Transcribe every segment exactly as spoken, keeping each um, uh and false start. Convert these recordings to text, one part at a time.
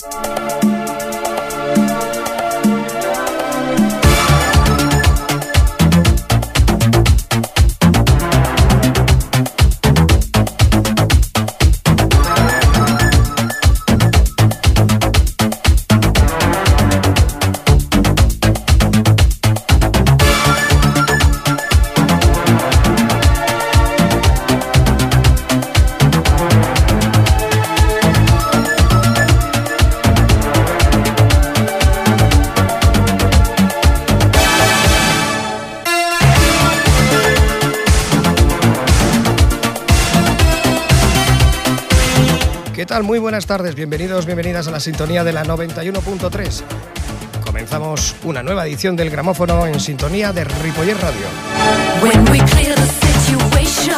¿Qué tal? Muy buenas tardes, bienvenidos, bienvenidas a la sintonía de la noventa y uno punto tres. Comenzamos una nueva edición del Gramófono en sintonía de Ripollet Radio. When we clear the situation,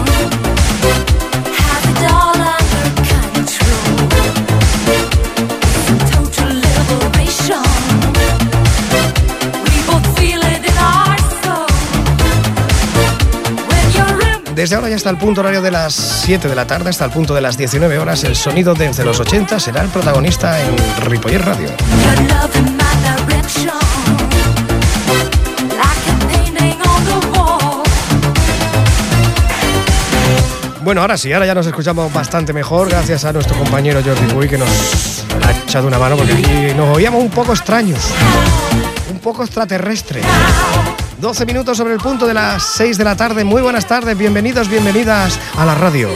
have it all under control. Total liberation. We both feel it in our soul. When you're in... Desde ahora ya está el punto horario de las siete de la tarde, hasta el punto de las diecinueve horas. El sonido desde los ochenta será el protagonista en Ripollet Radio. Bueno, ahora sí, ahora ya nos escuchamos bastante mejor gracias a nuestro compañero Jordi Puy, que nos ha echado una mano, porque aquí nos oíamos un poco extraños, un poco extraterrestre. doce minutos sobre el punto de las seis de la tarde. Muy buenas tardes, bienvenidos, bienvenidas a la radio.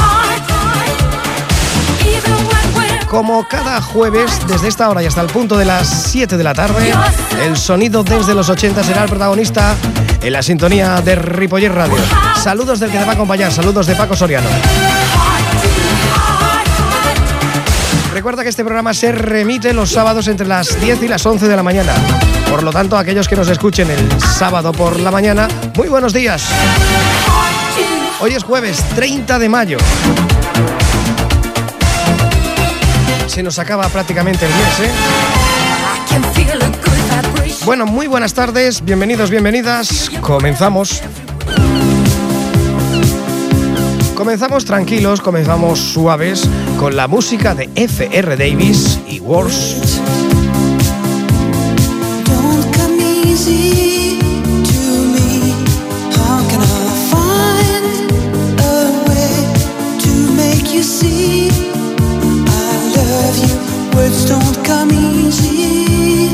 Como cada jueves, desde esta hora y hasta el punto de las siete de la tarde, el sonido desde los ochenta será el protagonista en la sintonía de Ripollet Radio. Saludos del que te va a acompañar, saludos de Paco Soriano. Recuerda que este programa se remite los sábados entre las diez y las once de la mañana. Por lo tanto, aquellos que nos escuchen el sábado por la mañana, muy buenos días. Hoy es jueves treinta de mayo. Se nos acaba prácticamente el mes, ¿eh? Bueno, muy buenas tardes, bienvenidos, bienvenidas. Comenzamos. Comenzamos tranquilos, comenzamos suaves con la música de F R Davis y Worst. Words don't come easy.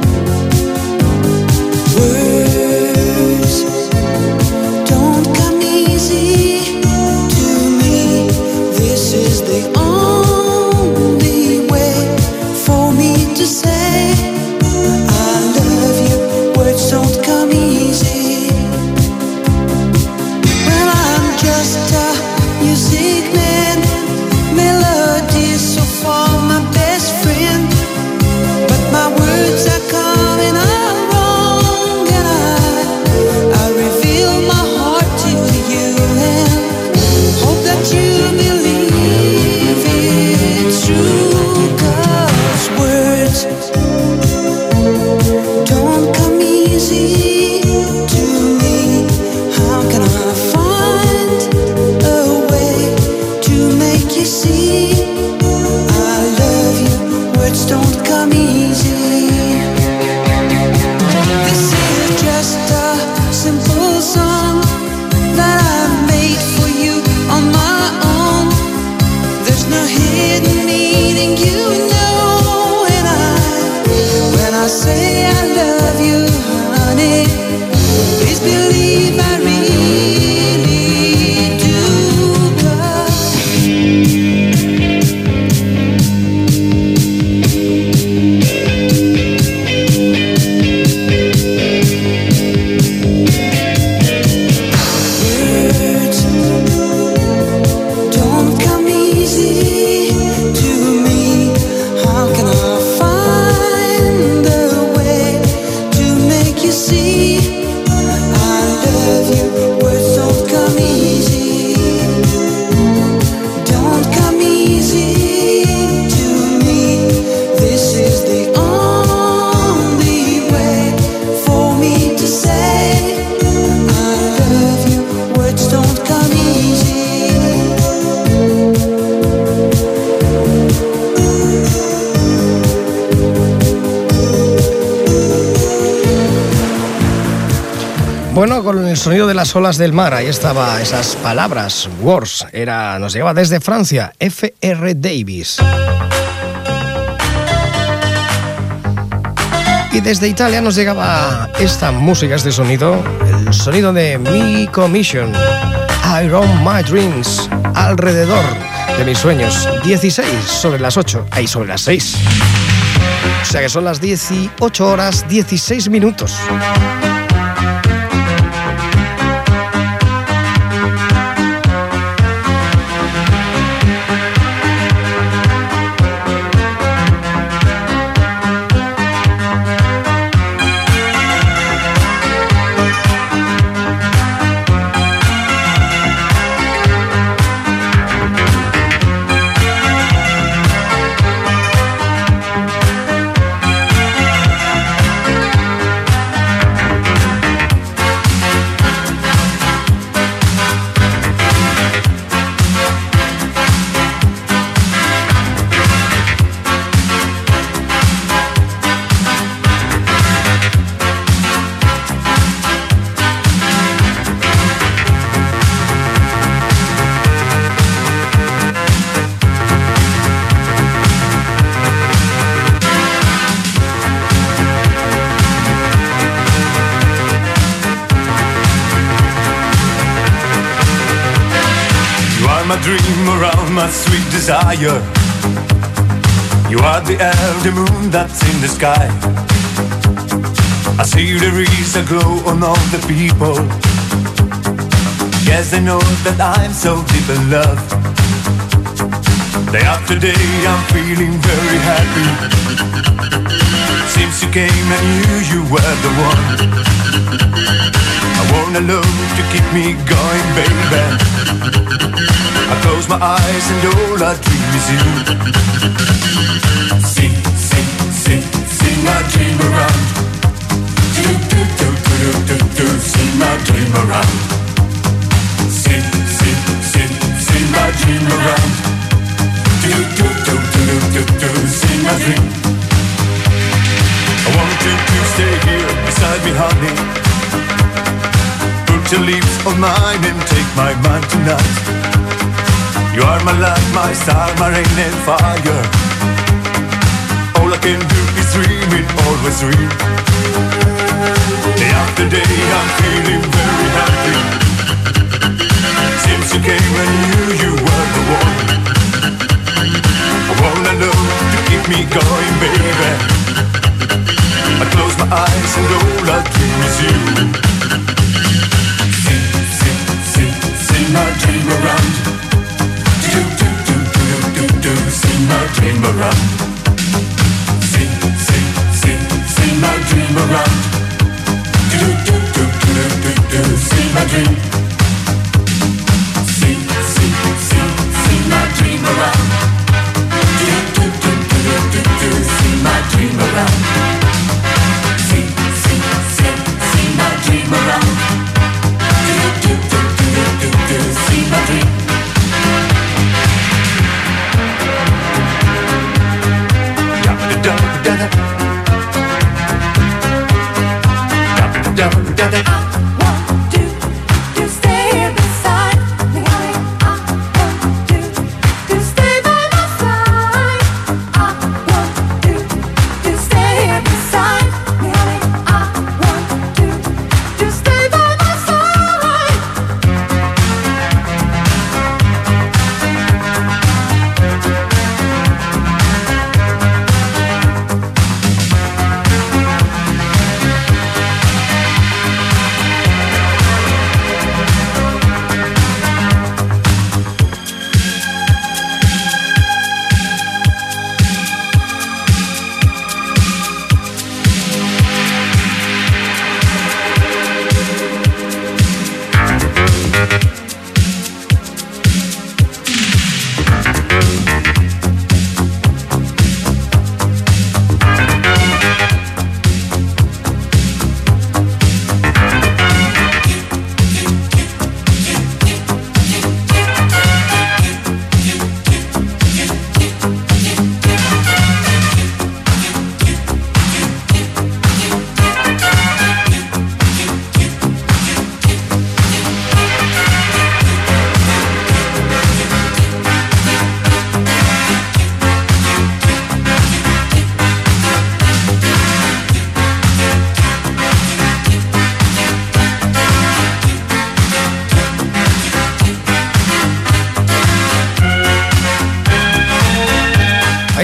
Words don't come easy to me. This is the only way for me to say I love you. Words don't come easy. Well, I'm just a music man. Melodies so far my best friend, but my words are coming out wrong, and I, I reveal my heart to you and hope that you believe it's true, 'cause words don't come easy to me. How can I find a way to make you see words don't come easy. This is just a simple song that I made for you on my own. There's no hidden meaning, you know, and I, when I say I love you, honey, please believe I really do, 'cause see I love Bueno, con el sonido de las olas del mar, ahí estaba esas palabras, Wars, era, nos llegaba desde Francia, F R Davis. Y desde Italia nos llegaba esta música, este sonido, el sonido de Mi Commission, I Run My Dreams, alrededor de mis sueños, dieciséis sobre las ocho, ahí sobre las seis. O sea que son las dieciocho horas, dieciséis minutos. Dream around my sweet desire. You are the air, the moon that's in the sky. I see there is a glow on all the people. Yes, they know that I'm so deep in love. Day after day I'm feeling very happy. Since you came I knew you were the one. I want a love to keep me going, baby. I close my eyes and all I dream is you. Sing, sing, sing, sing my dream around. Do, do, do, do, do, do, sing my dream around. Sing, sing, sing, sing my dream around. Do, do, do, do, do, do, sing my dream. I want you to stay here beside me, honey. Put your lips on mine and take my mind tonight. You are my light, my star, my rain and fire. All I can do is dream it, always dream. Day after day I'm feeling very happy. Since you came I knew you were the one. I wanna love to keep me going, baby. I close my eyes and all I dream is you. Sing, sing, sing, sing my dream around. Do, do, do, do, do, do, sing my dream around. Sing, sing, sing, sing my dream around. Do, do, do, do, do, do, sing my dream. Sing, sing, sing, sing my dream around. Do, do, do, do, do, do, sing my dream around. Sing, sing, sing, sing my dream around. Do, do, do, do, do, do, sing my dream.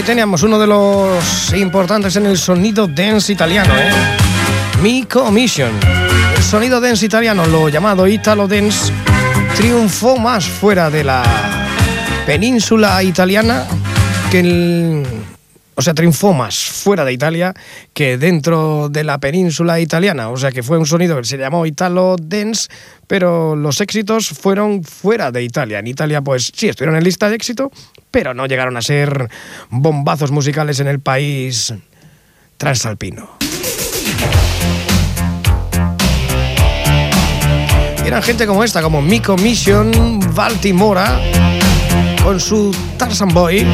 teníamos uno de los importantes en el sonido dance italiano, ¿eh? Mi Commission. El sonido dance italiano, lo llamado Italo Dance, triunfó más fuera de la península italiana que el... O sea, triunfó más fuera de Italia que dentro de la península italiana. O sea, que fue un sonido que se llamó Italo Dance, pero los éxitos fueron fuera de Italia. En Italia, pues sí, estuvieron en lista de éxito, pero no llegaron a ser bombazos musicales en el país transalpino. Y eran gente como esta, como Mi Commission, Baltimora, con su Tarzan Boy,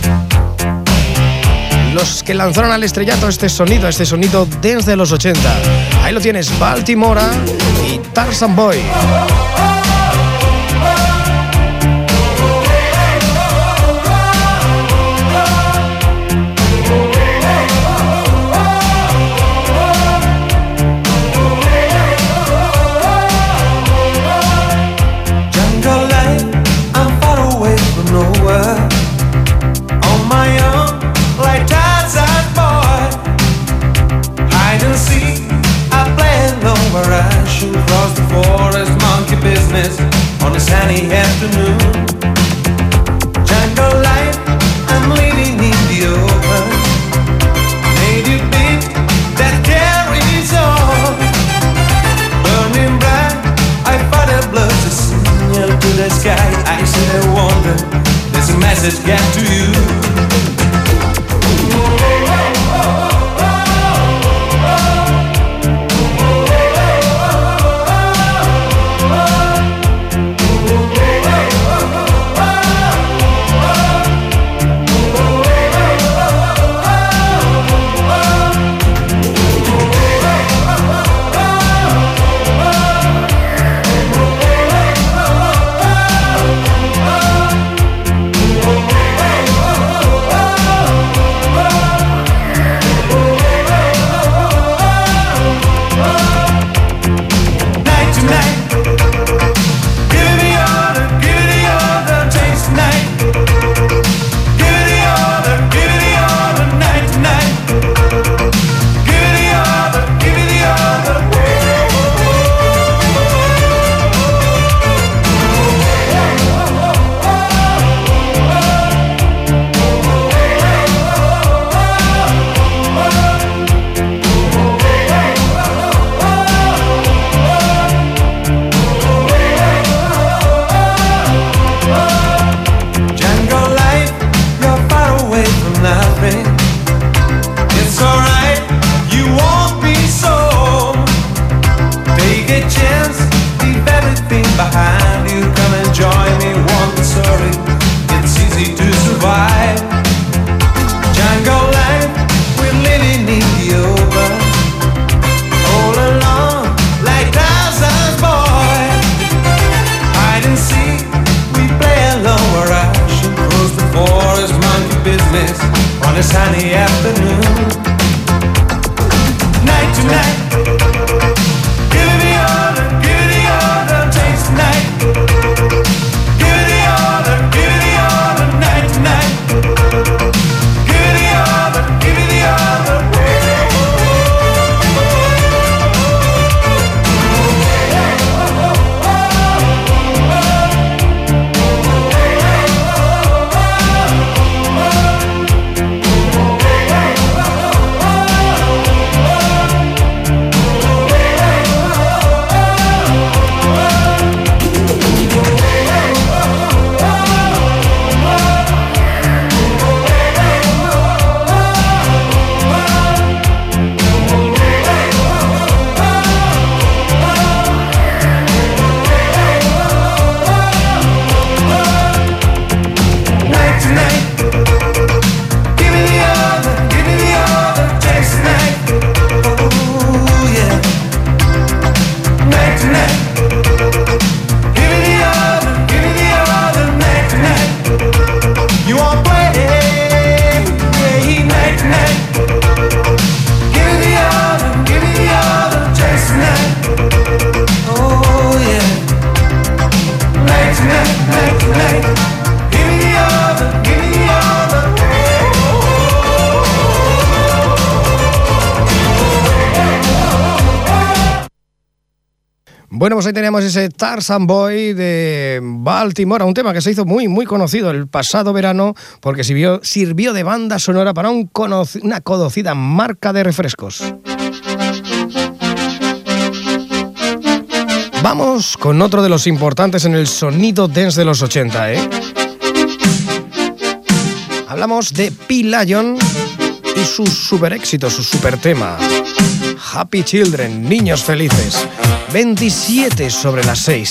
los que lanzaron al estrellato este sonido, este sonido dance de los ochenta. Ahí lo tienes, Baltimora y Tarzan Boy. On a sunny afternoon, jungle life, I'm living in the open. Native beat that carries on, burning bright. I find a blood to signal to the sky. I sit and wonder, there's a message get to you. On a sunny afternoon, night to night, give me all the, give me all the taste tonight. Give me all the, give me all the night to night. Give me all the, give me all the. Bueno, pues ahí teníamos ese Tarzan Boy de Baltimore, un tema que se hizo muy, muy conocido el pasado verano porque sirvió, sirvió de banda sonora para un conoc- una conocida marca de refrescos. Vamos con otro de los importantes en el sonido dance de los ochenta, ¿eh? Hablamos de P-Lion y su super éxito, su super tema. Happy Children, niños felices. veintisiete sobre las seis.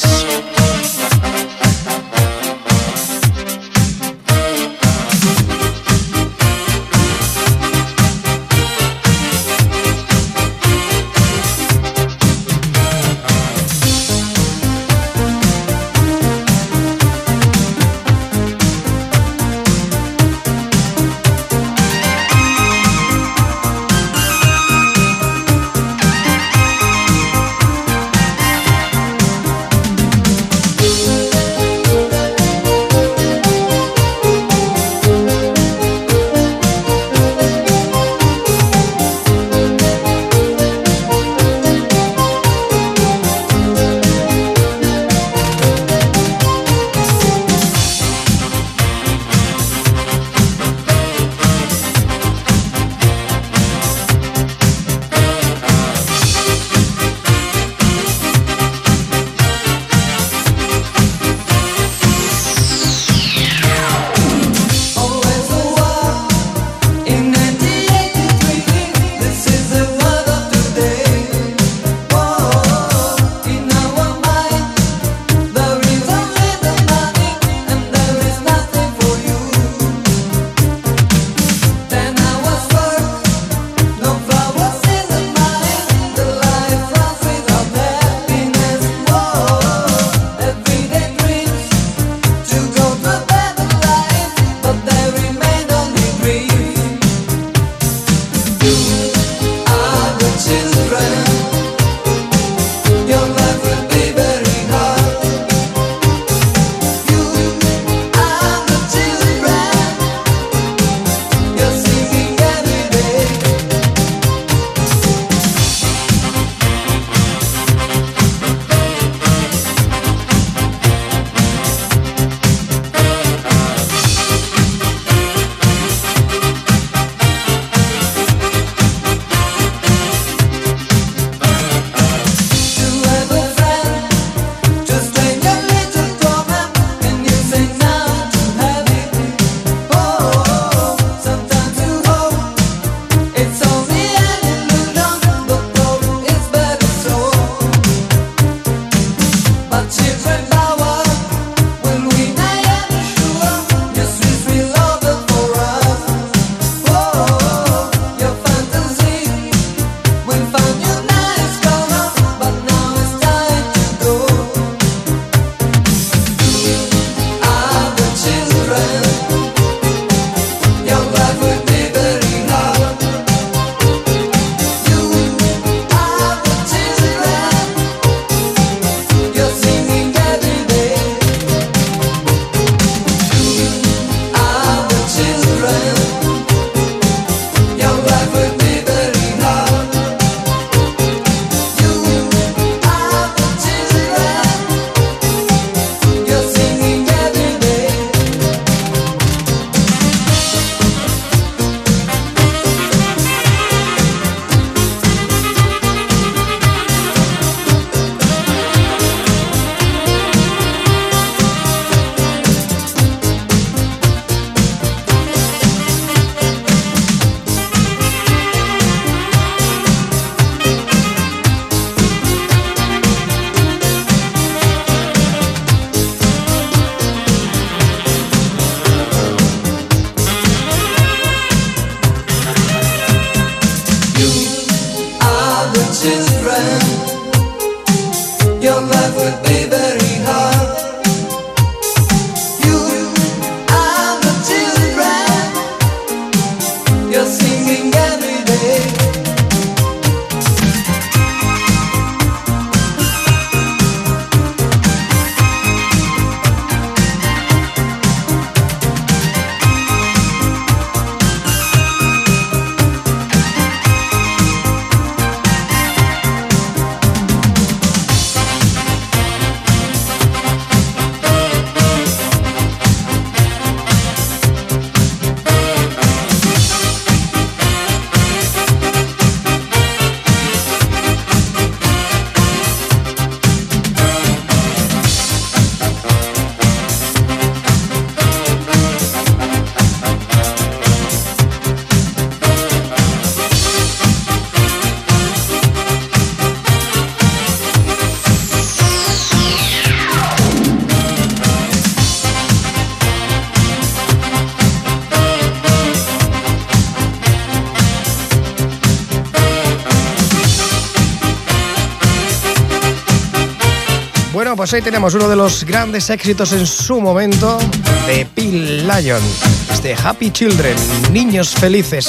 Bueno, pues hoy tenemos uno de los grandes éxitos en su momento de Phil Lyon, este Happy Children, niños felices.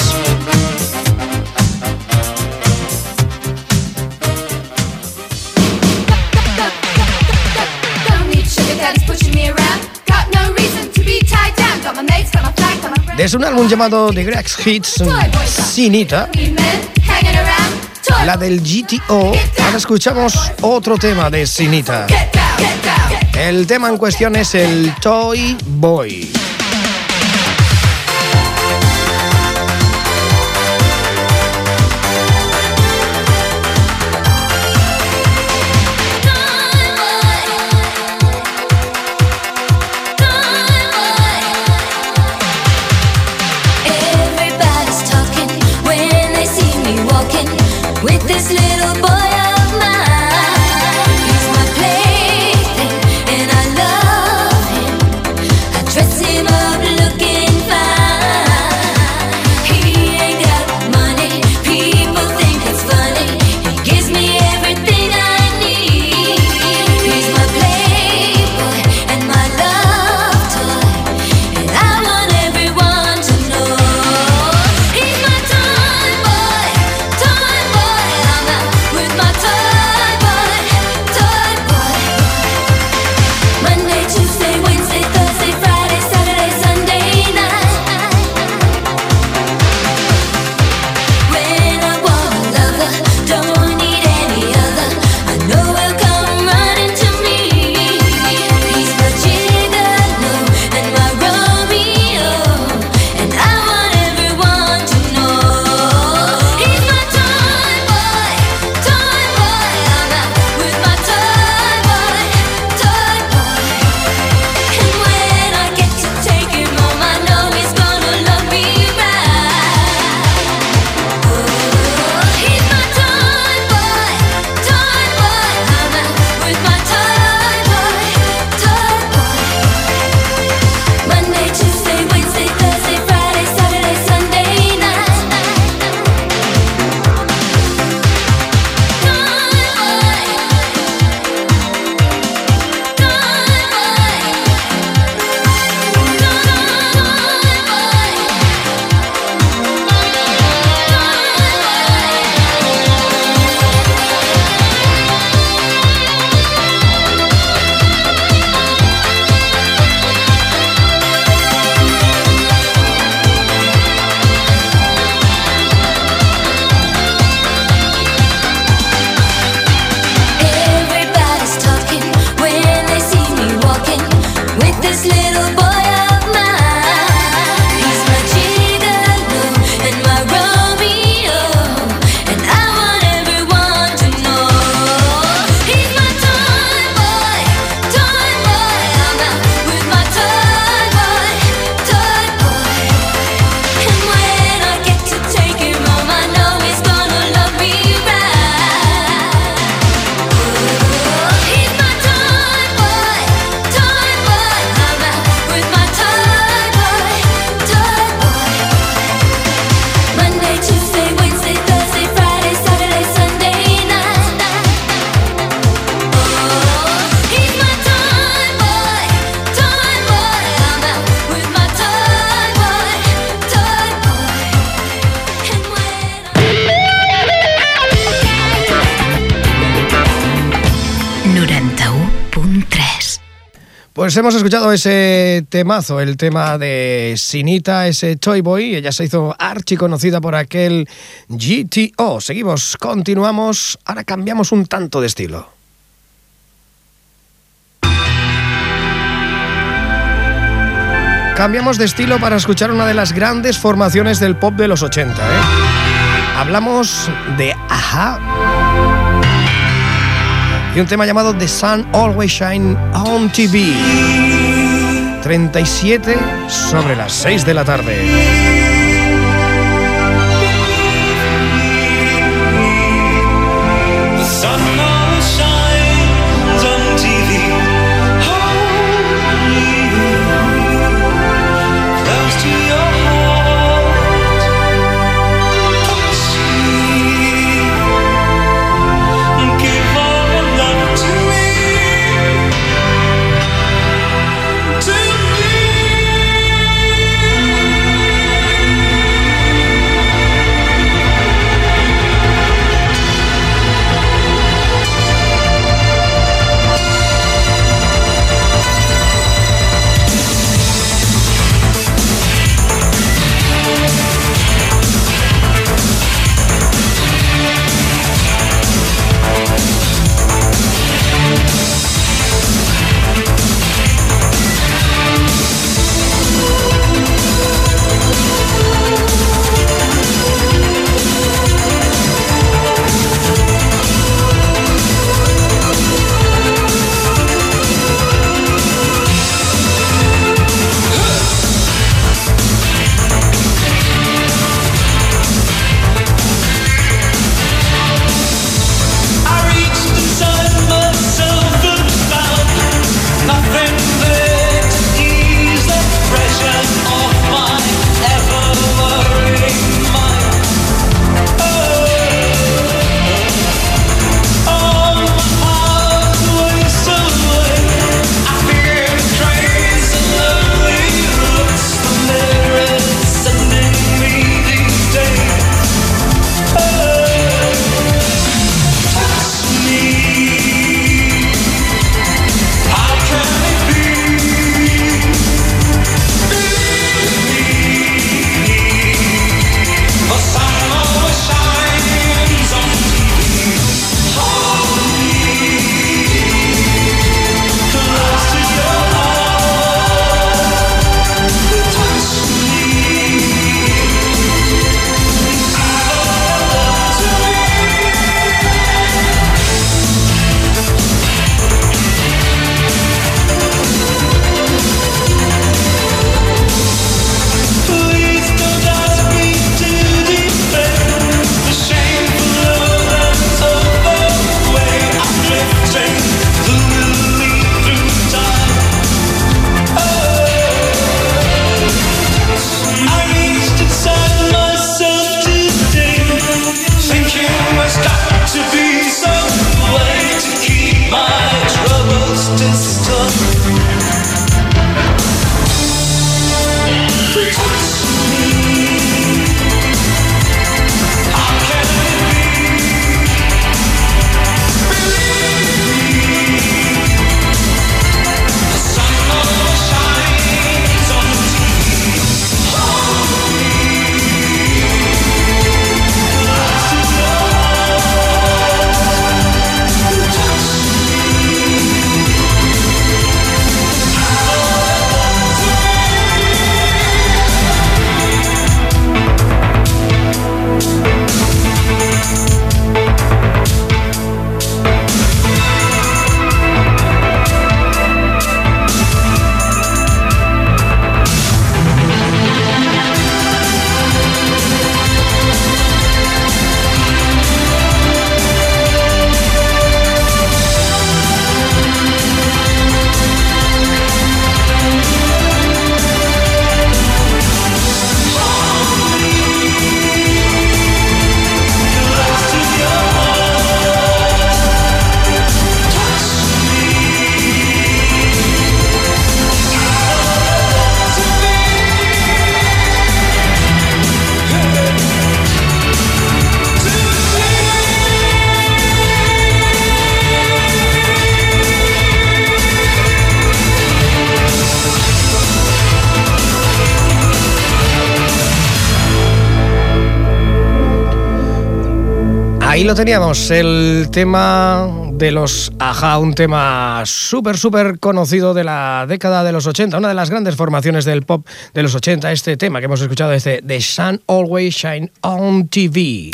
Desde un álbum llamado The Greatest Hits, Sinita, la del G T O, ahora escuchamos otro tema de Sinita. El tema en cuestión es el Toy Boy. This little boy of mine, he's my plaything, and I love him. I dress him up looking fine. He ain't got money, people think it's funny. He gives me everything I need. He's my playboy and my love toy, and I want everyone to know he's my toy boy, toy boy. With my toy boy, toy boy. Monday, Tuesday, Wednesday, Thursday, Friday, Saturday, Sunday night. When I want a lover, don't need any other, I know he'll come running to me. He's my gigolo and my Romeo, and I want everyone to know he's my toy boy, toy boy. I'm out with my toy boy, toy boy. And when I get to take him home, I know he's gonna love me right. Oh, he's my toy boy, toy boy. I'm out with my toy boy, toy boy. Monday, Tuesday, Wednesday, Thursday, Friday, Saturday, Sunday night. Everybody's talking when they see me walking with this little boy of mine. He's my gigolo and my Romeo, and I want everyone to know he's my toy boy, toy boy. I'm out with my toy boy, toy boy. And when I get to take him home, I know he's gonna love me right. He's my toy boy, toy boy. I'm out with my toy boy, toy boy. Monday, Tuesday, Wednesday, Thursday, Friday, Saturday, Sunday night. Oh, he's my toy boy, toy boy. I'm out with my toy boy, toy boy. And when noranta-u punt tres. Pues hemos escuchado ese temazo, el tema de Sinita, ese Toy Boy. Ella se hizo archiconocida por aquel G T O. Seguimos, continuamos, ahora cambiamos un tanto de estilo. Cambiamos de estilo para escuchar una de las grandes formaciones del pop de los ochenta, ¿eh? Hablamos de A-ha y un tema llamado The Sun Always Shine on T V. treinta y siete sobre las seis de la tarde. Give all your love to me. Ahí lo teníamos, el tema de los A-ha, un tema súper, súper conocido de la década de los ochenta, una de las grandes formaciones del pop de los ochenta, este tema que hemos escuchado es de The Sun Always Shine on T V.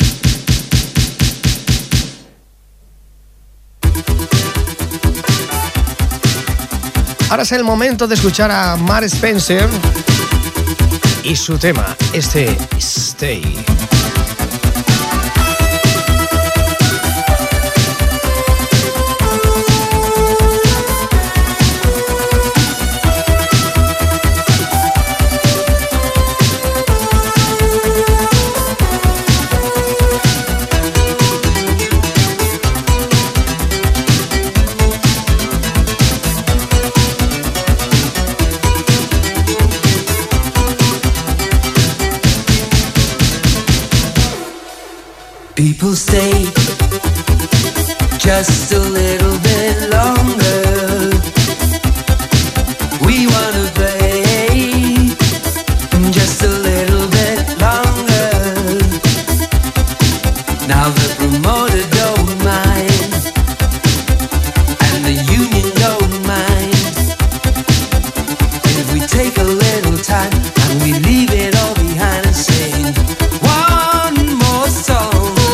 Ahora es el momento de escuchar a Mark Spencer y su tema, este Stay. People stay just a little bit longer. We wanna play just a little bit longer. Now the promoter don't mind, and the union don't mind. If we take a little time and we leave it all behind and sing one more song.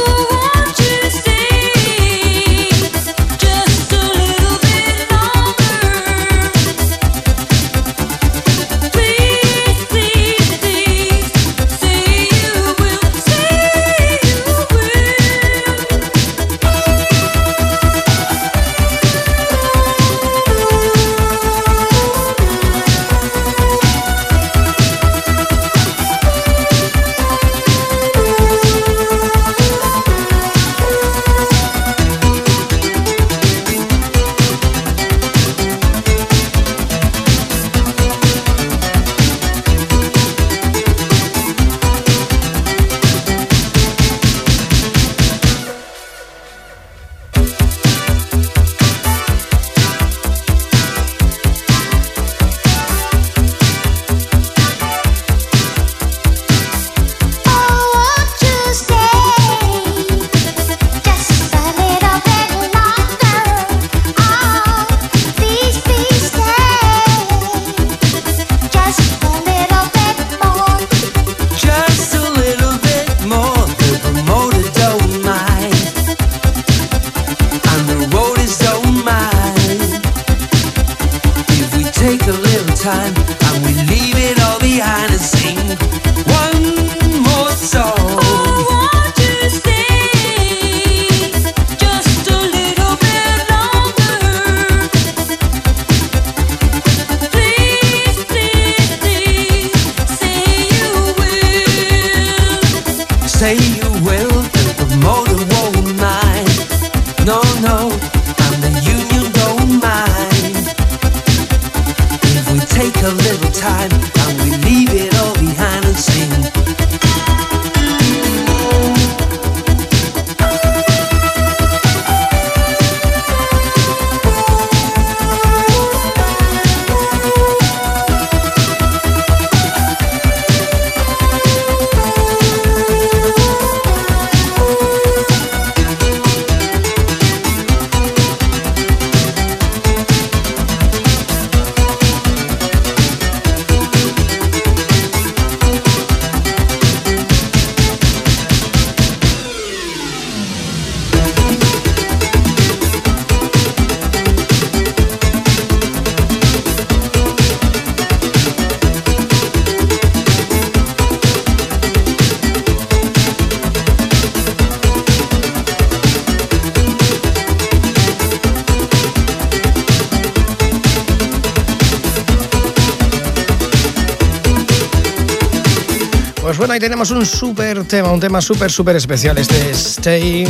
Pues bueno, ahí tenemos un súper tema, un tema súper, súper especial. Este es Stay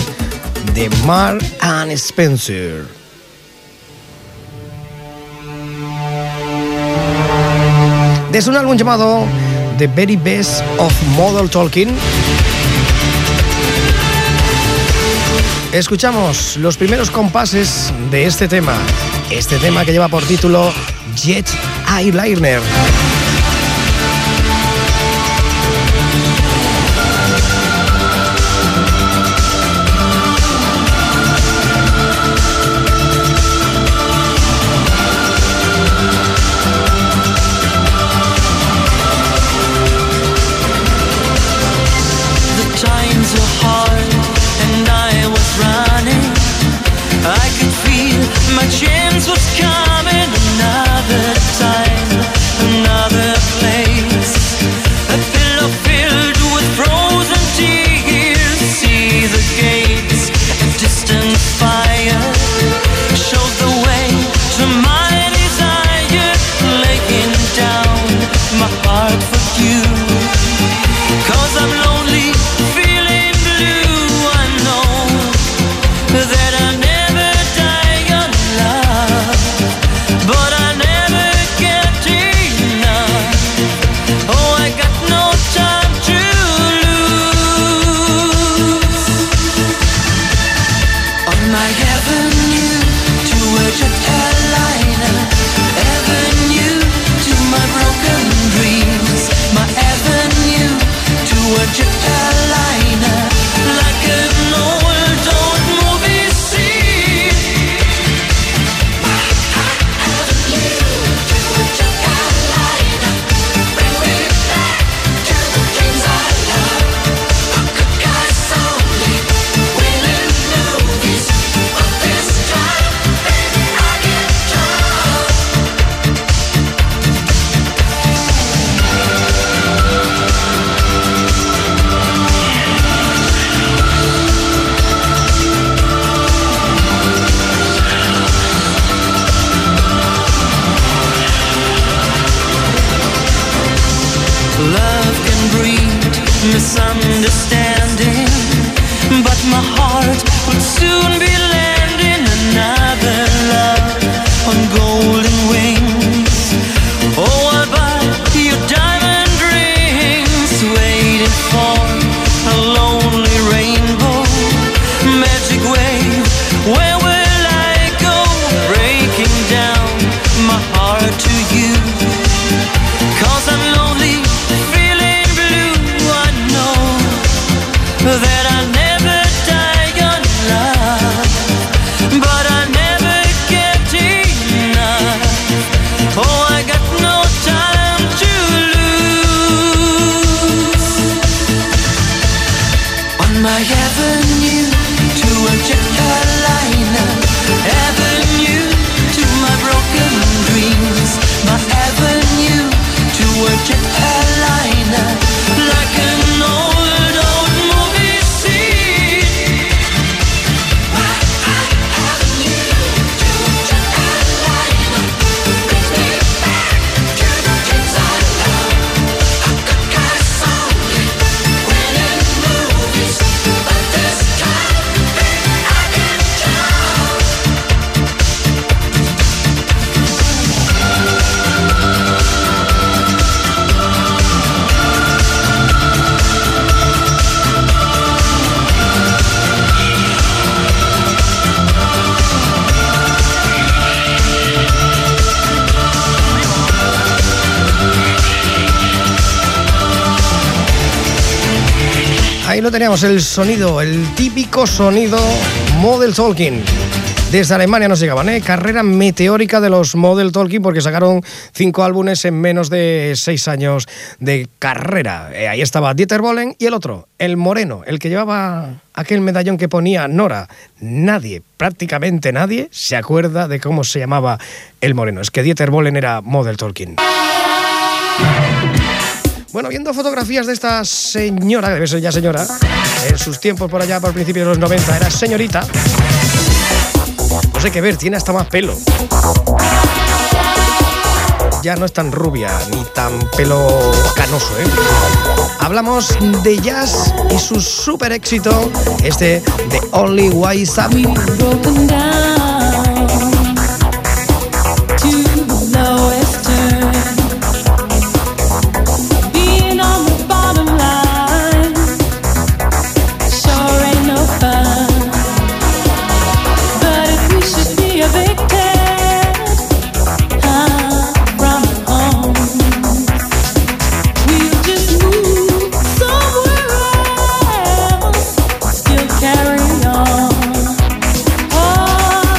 de Mark and Spencer. Desde un álbum llamado The Very Best of Modern Talking, escuchamos los primeros compases de este tema. Este tema que lleva por título Jet Eyeliner. My avenue to a jet airliner, avenue to my broken dreams. My avenue to a jet airliner, like an old, old movie scene. My avenue to a jet airliner brings me back to the kids I love. A good guy's only winning movies, but this time I can tell. Ahí lo teníamos, el sonido, el típico sonido Model Talking. Desde Alemania nos llegaban, ¿eh? Carrera meteórica de los Model Talking, porque sacaron cinco álbumes en menos de seis años de carrera. Eh, ahí estaba Dieter Bohlen y el otro, el moreno, el que llevaba aquel medallón que ponía Nora. Nadie, prácticamente nadie, se acuerda de cómo se llamaba el moreno. Es que Dieter Bohlen era Model Talking. Bueno, viendo fotografías de esta señora, que debe ser ya señora, en sus tiempos por allá, por principios de los noventa, era señorita. Pues hay que ver, tiene hasta más pelo. Ya no es tan rubia ni tan pelo canoso, ¿eh? Hablamos de jazz y su super éxito, este de Only Wise Up. Broken down to the lowest turn. Being on the bottom line sure ain't no fun. But if we should be evicted uh, from home, we'll just move somewhere else, still carry on. Oh,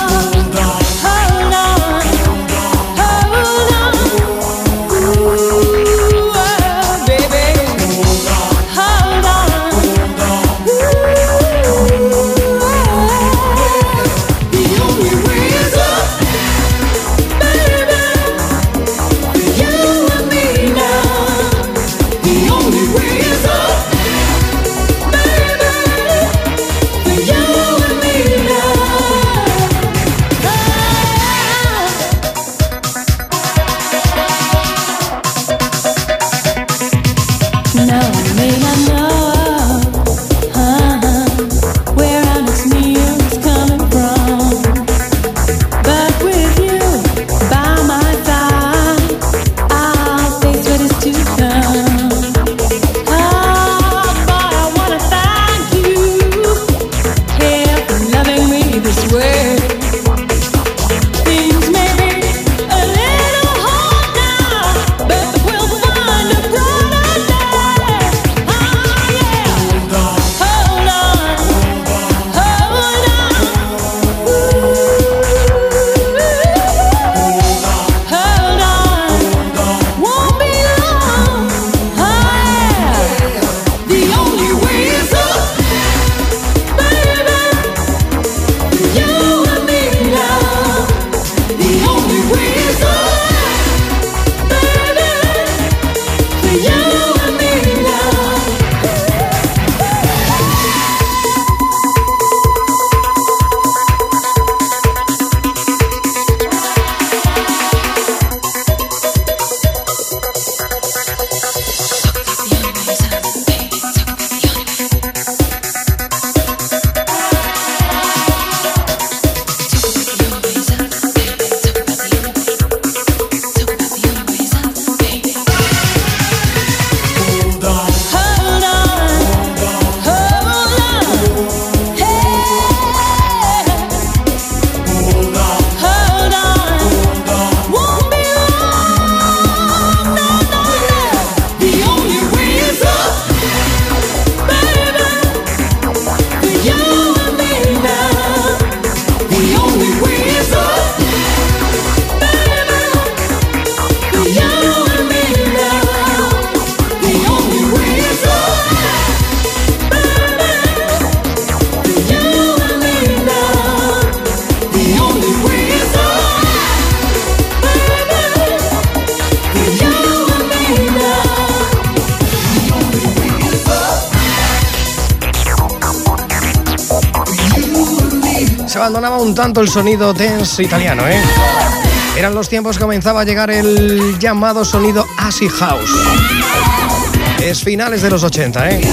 Se abandonaba un tanto el sonido dance italiano, ¿eh? Eran los tiempos que comenzaba a llegar el llamado sonido acid house. Es finales de los ochenta, ¿eh?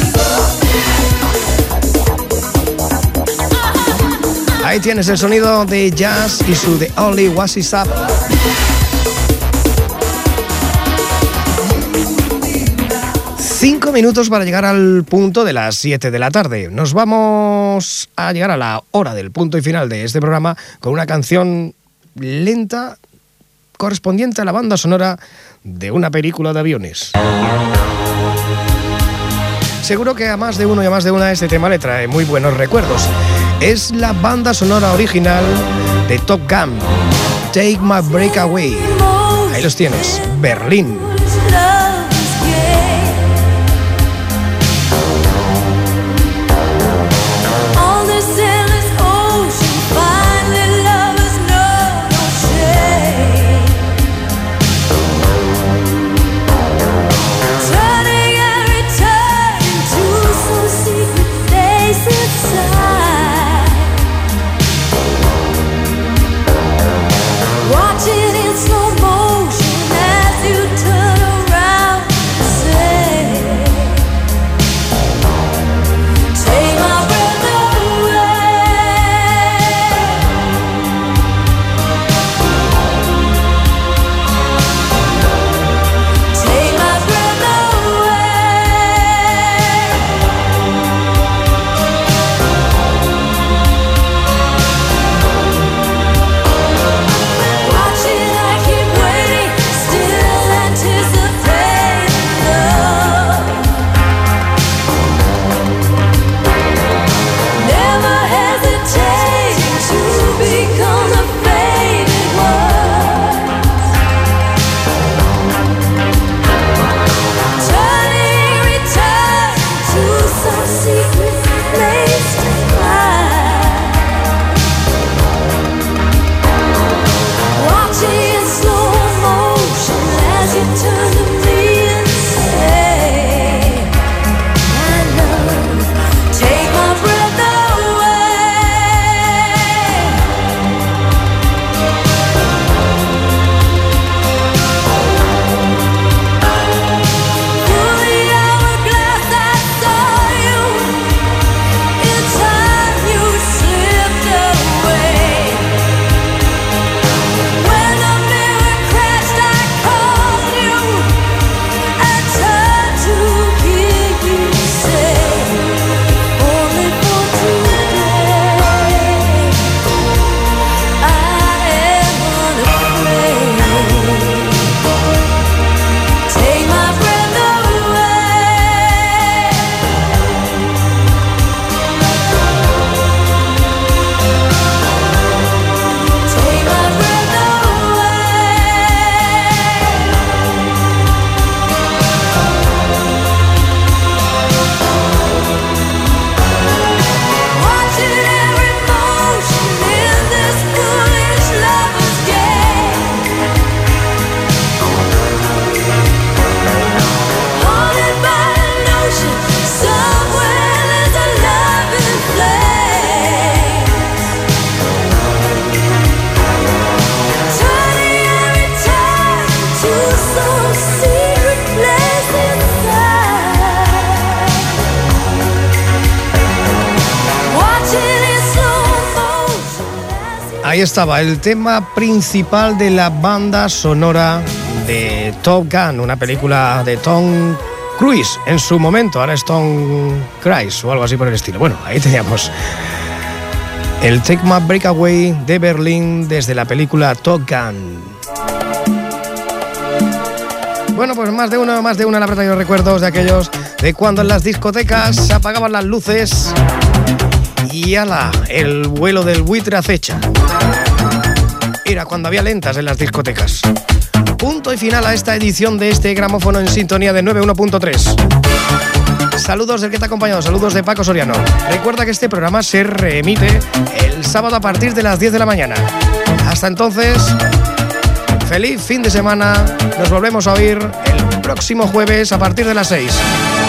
Ahí tienes el sonido de Jazz y su The Only Was Is Up. Cinco minutos para llegar al punto de las siete de la tarde. Nos vamos a llegar a la hora del punto y final de este programa con una canción lenta correspondiente a la banda sonora de una película de aviones. Seguro que a más de uno y a más de una este tema le trae muy buenos recuerdos. Es la banda sonora original de Top Gun, Take My Breath Away. Ahí los tienes, Berlín. Watching in slow motion as you turn around. Ahí estaba el tema principal de la banda sonora de Top Gun, una película de Tom Cruise en su momento, ahora es Tom Cruise o algo así por el estilo. Bueno, ahí teníamos el Take My Breath Away de Berlín desde la película Top Gun. Bueno, pues más de uno, más de una le habrá traído recuerdos de aquellos de cuando en las discotecas se apagaban las luces y ala, el vuelo del buitre acecha. Era cuando había lentas en las discotecas. Punto y final a esta edición de este gramófono en sintonía de noventa y uno punto tres. Saludos del que te ha acompañado, saludos de Paco Soriano. Recuerda que este programa se reemite el sábado a partir de las diez de la mañana. Hasta entonces, feliz fin de semana. Nos volvemos a oír el próximo jueves a partir de las seis.